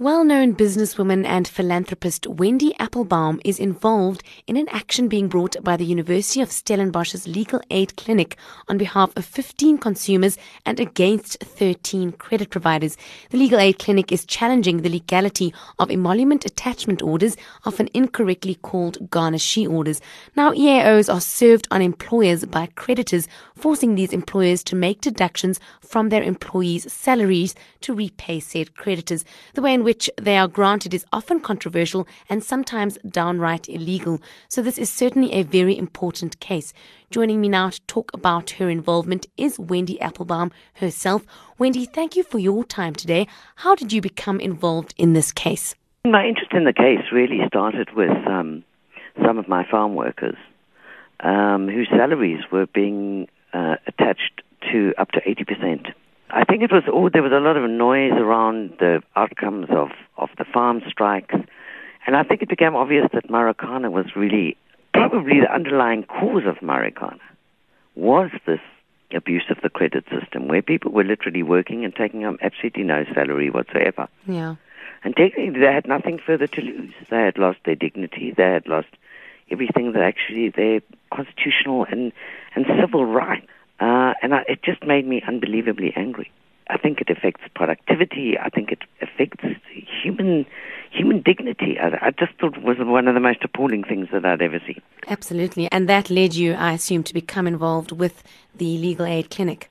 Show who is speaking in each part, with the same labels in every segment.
Speaker 1: Well-known businesswoman and philanthropist Wendy Applebaum is involved in an action being brought by the University of Stellenbosch's Legal Aid Clinic on behalf of 15 consumers and against 13 credit providers. The Legal Aid Clinic is challenging the legality of emolument attachment orders, often incorrectly called garnishee orders. Now, EAOs are served on employers by creditors, forcing these employers to make deductions from their employees' salaries to repay said creditors. The way in which they are granted is often controversial and sometimes downright illegal. So this is certainly a very important case. Joining me now to talk about her involvement is Wendy Applebaum herself. Wendy, thank you for your time today. How did you become involved in this case?
Speaker 2: My interest in the case really started with some of my farm workers whose salaries were being attached to up to 80%. I think there was a lot of noise around the outcomes of the farm strikes, and I think it became obvious that Marikana was really probably the underlying cause of Marikana, was this abuse of the credit system, where people were literally working and taking home absolutely no salary whatsoever.
Speaker 1: Yeah.
Speaker 2: And technically they had nothing further to lose. They had lost their dignity, they had lost everything that actually their constitutional and civil rights. It just made me unbelievably angry. I think it affects productivity. I think it affects human dignity. I just thought it was one of the most appalling things that I'd ever seen.
Speaker 1: Absolutely. And that led you, I assume, to become involved with the Legal Aid Clinic.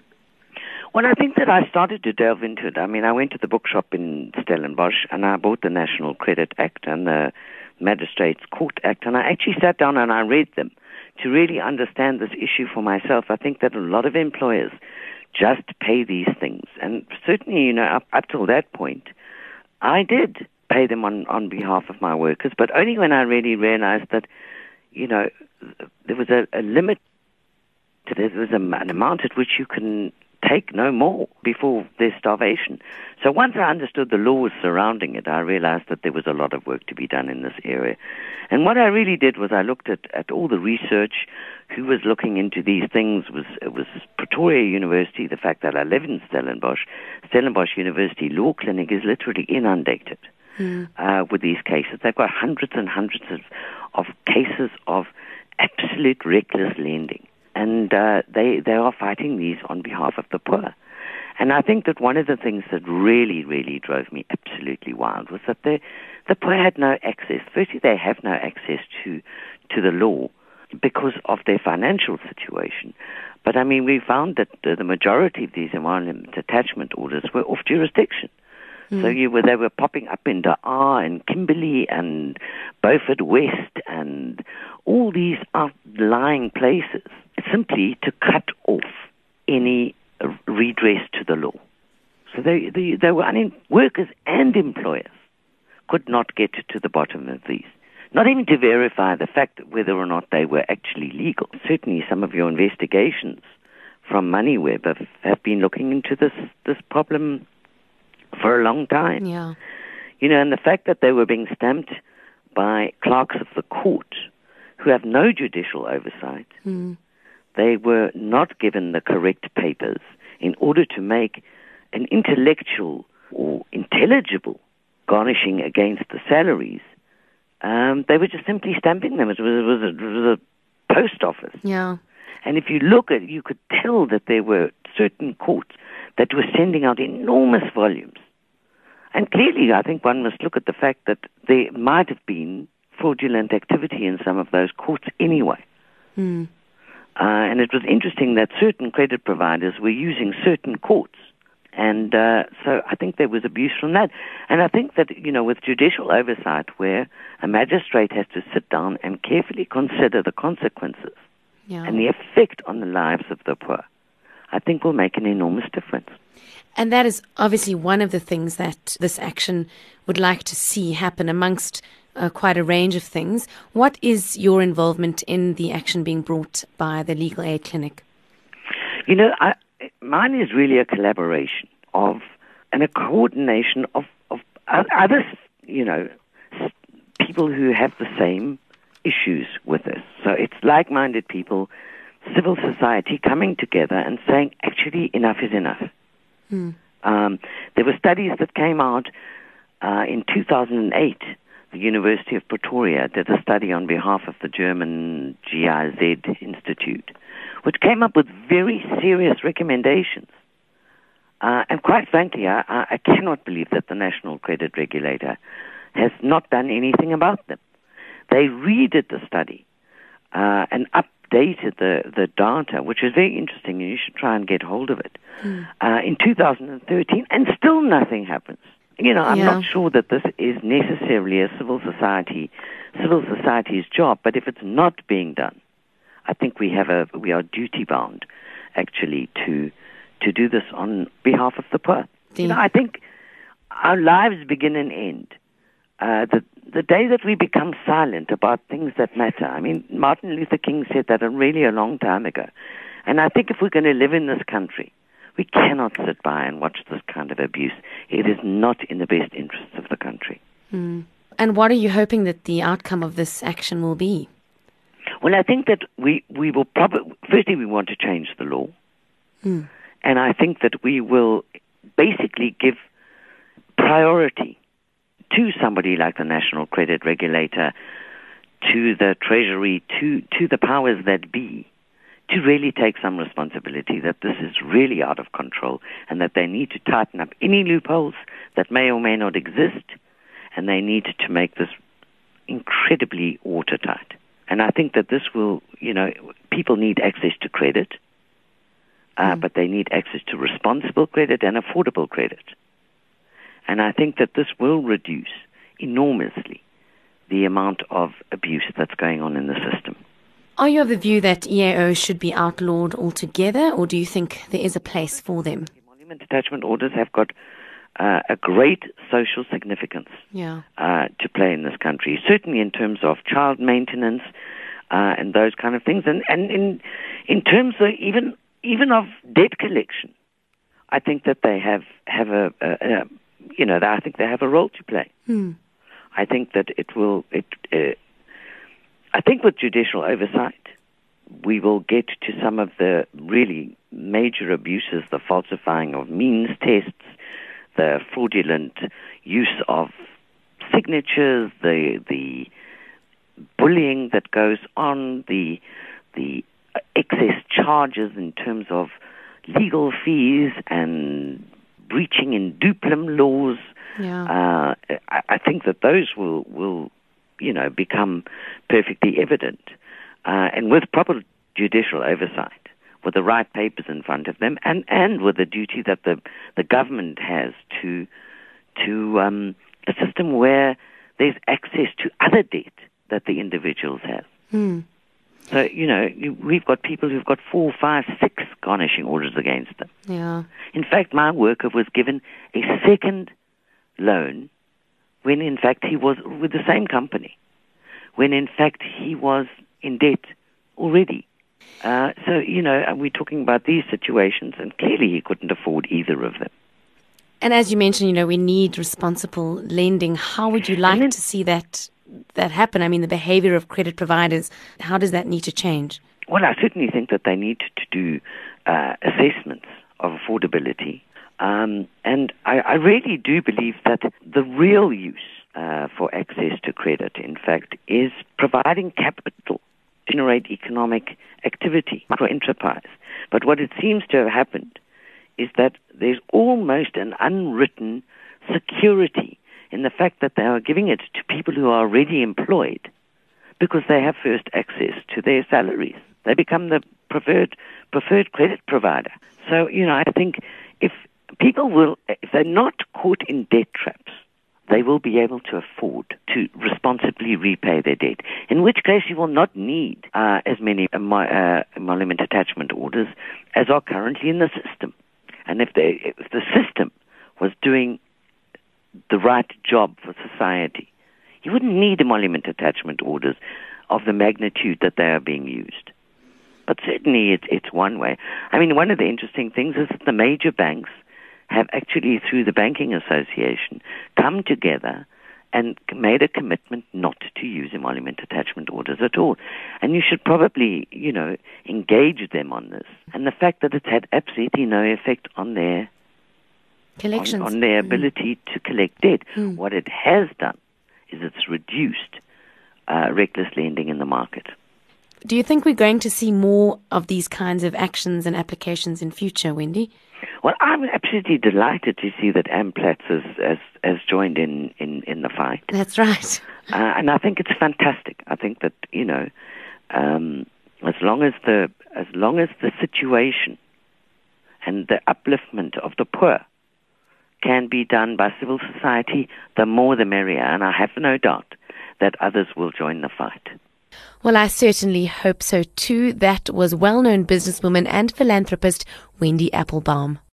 Speaker 2: Well, I think that I started to delve into it. I mean, I went to the bookshop in Stellenbosch and I bought the National Credit Act and the Magistrates Court Act, and I actually sat down and I read them to really understand this issue for myself. I think that a lot of employers just pay these things. And certainly, up till that point, I did pay them on behalf of my workers, but only when I really realized that, there was a limit to this. There was an amount at which you can take no more before there's starvation. So once I understood the laws surrounding it, I realized that there was a lot of work to be done in this area. And what I really did was I looked at all the research, who was looking into these things. It was Pretoria University. The fact that I live in Stellenbosch University Law Clinic is literally inundated with these cases. They've got hundreds and hundreds of cases of absolute reckless lending. And they are fighting these on behalf of the poor. And I think that one of the things that really, really drove me absolutely wild was that the poor had no access. Firstly, they have no access to the law because of their financial situation. But, I mean, we found that the majority of these emolument attachment orders were off jurisdiction. So they were popping up in Daar and Kimberley and Beaufort West and all these outlying places, simply to cut off any redress to the law. So they were workers and employers could not get to the bottom of these. Not even to verify the fact whether or not they were actually legal. Certainly some of your investigations from MoneyWeb have been looking into this problem for a long time.
Speaker 1: Yeah.
Speaker 2: And the fact that they were being stamped by clerks of the court who have no judicial oversight. They were not given the correct papers in order to make an intellectual or intelligible garnishing against the salaries. They were just simply stamping them. It was a post office.
Speaker 1: Yeah.
Speaker 2: And if you look at it, you could tell that there were certain courts that were sending out enormous volumes. And clearly, I think one must look at the fact that there might have been fraudulent activity in some of those courts anyway. And it was interesting that certain credit providers were using certain courts. And so I think there was abuse from that. And I think that, with judicial oversight where a magistrate has to sit down and carefully consider the consequences and the effect on the lives of the poor, I think will make an enormous difference.
Speaker 1: And that is obviously one of the things that this action would like to see happen amongst quite a range of things. What is your involvement in the action being brought by the Legal Aid Clinic?
Speaker 2: Mine is really a collaboration and a coordination of other, people who have the same issues with us. So it's like-minded people, civil society coming together and saying, actually, enough is enough. There were studies that came out in 2008, the University of Pretoria did a study on behalf of the German GIZ Institute, which came up with very serious recommendations. And quite frankly, I cannot believe that the National Credit Regulator has not done anything about them. They redid the study and updated the data, which is very interesting, and you should try and get hold of it, in 2013, and still nothing happens. You know, I'm not sure that this is necessarily a civil society's job, but if it's not being done, I think we are duty bound, actually, to do this on behalf of the poor. You know, I think our lives begin and end the day that we become silent about things that matter. I mean, Martin Luther King said that really a long time ago. And I think if we're going to live in this country, we cannot sit by and watch this kind of abuse. It is not in the best interests of the country.
Speaker 1: And what are you hoping that the outcome of this action will be?
Speaker 2: Well, I think that we will probably, firstly, we want to change the law. And I think that we will basically give priority to somebody like the National Credit Regulator, to the Treasury, to the powers that be, to really take some responsibility that this is really out of control and that they need to tighten up any loopholes that may or may not exist, and they need to make this incredibly watertight. And I think that this will, you know, people need access to credit, but they need access to responsible credit and affordable credit. And I think that this will reduce enormously the amount of abuse that's going on in the system.
Speaker 1: Are you of the view that EAOs should be outlawed altogether, or do you think there is a place for them?
Speaker 2: Emolument attachment orders have got a great social significance to play in this country, certainly in terms of child maintenance and those kind of things. And in terms of even of debt collection, I think that they have I think they have a role to play. I think that I think with judicial oversight, we will get to some of the really major abuses, the falsifying of means tests, the fraudulent use of signatures, the bullying that goes on, the excess charges in terms of legal fees and breaching in duplum laws. I think that those will become perfectly evident. And with proper judicial oversight, with the right papers in front of them, and with the duty that the government has to a system where there's access to other debt that the individuals have. So, we've got people who've got 4, 5, 6 garnishing orders against them. In fact, my worker was given a second loan when, in fact, he was with the same company, when, in fact, he was in debt already. So, we're talking about these situations, and clearly he couldn't afford either of them.
Speaker 1: And as you mentioned, we need responsible lending. How would you like to see that happen? I mean, the behavior of credit providers, how does that need to change?
Speaker 2: Well, I certainly think that they need to do assessments of affordability. And I really do believe that the real use for access to credit, in fact, is providing capital to generate economic activity for enterprise. But what it seems to have happened is that there's almost an unwritten security in the fact that they are giving it to people who are already employed because they have first access to their salaries. They become the preferred credit provider. So, I think if they're not caught in debt traps, they will be able to afford to responsibly repay their debt, in which case you will not need as many emolument attachment orders as are currently in the system. And if the system was doing the right job for society, you wouldn't need emolument attachment orders of the magnitude that they are being used. But certainly it's one way. I mean, one of the interesting things is that the major banks have actually, through the Banking Association, come together and made a commitment not to use emolument attachment orders at all. And you should probably, engage them on this. And the fact that it's had absolutely no effect on their
Speaker 1: collections,
Speaker 2: on their ability to collect debt. What it has done is it's reduced reckless lending in the market.
Speaker 1: Do you think we're going to see more of these kinds of actions and applications in future, Wendy?
Speaker 2: Well, I'm absolutely delighted to see that Amplatz has joined in the fight.
Speaker 1: That's right.
Speaker 2: And I think it's fantastic. I think that, as long as the situation and the upliftment of the poor can be done by civil society, the more the merrier. And I have no doubt that others will join the fight.
Speaker 1: Well, I certainly hope so too. That was well-known businesswoman and philanthropist Wendy Applebaum.